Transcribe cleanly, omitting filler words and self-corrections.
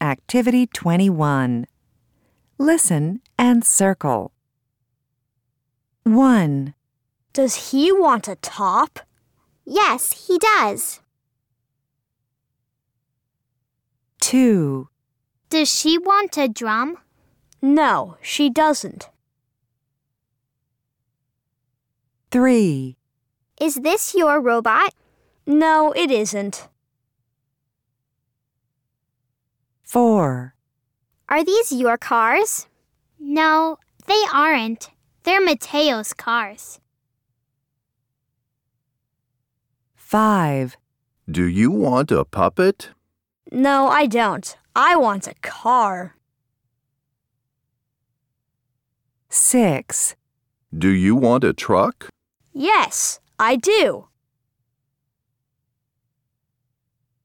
Activity 21. Listen and circle. 1, Does he want a top? Yes, he does. 2, Does she want a drum? No, she doesn't. 3, Is this your robot? No, it isn't. 4, Are these your cars? No, they aren't. They're Mateo's cars. 5, Do you want a puppet? No, I don't. I want a car. 6, Do you want a truck? Yes, I do.